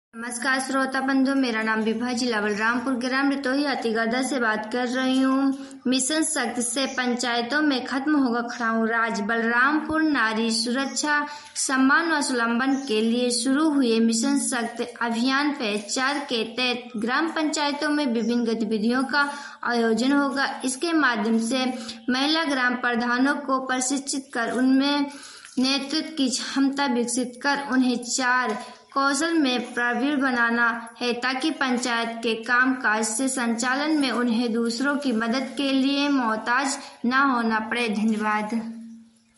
नमस्कार श्रोता बंधु, मेरा नाम विभा, जिला बलरामपुर, ग्राम रितोही अतिगढ़ से बात कर रही हूँ। मिशन शक्ति से पंचायतों में खत्म होगा खड़ाऊ राज। बलरामपुर नारी सुरक्षा सम्मान व स्वावलंबन के लिए शुरू हुए मिशन शक्ति अभियान फेज 4 के तहत ग्राम पंचायतों में विभिन्न गतिविधियों का आयोजन होगा। इसके माध्यम से महिला ग्राम प्रधानों को प्रशिक्षित कर उनमें नेतृत्व की क्षमता विकसित कर उन्हें 4 कौशल में प्रवीण बनाना है, ताकि पंचायत के कामकाज से संचालन में उन्हें दूसरों की मदद के लिए मोहताज न होना पड़े। धन्यवाद।